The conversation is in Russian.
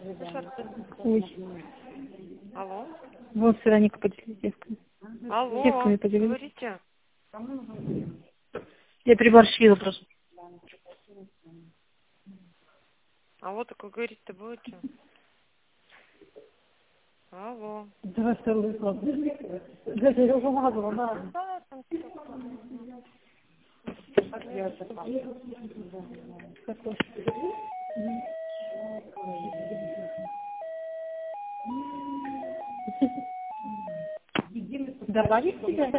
Ой. Алло. Вот Вероника поделилась девками. Алло. Девками поделилась. Говорите. Я переборщила просто. Алло, так вы говорить-то будете? Алло. Давай второй класс. Я уже мазала, да. Да, там Давай тебя.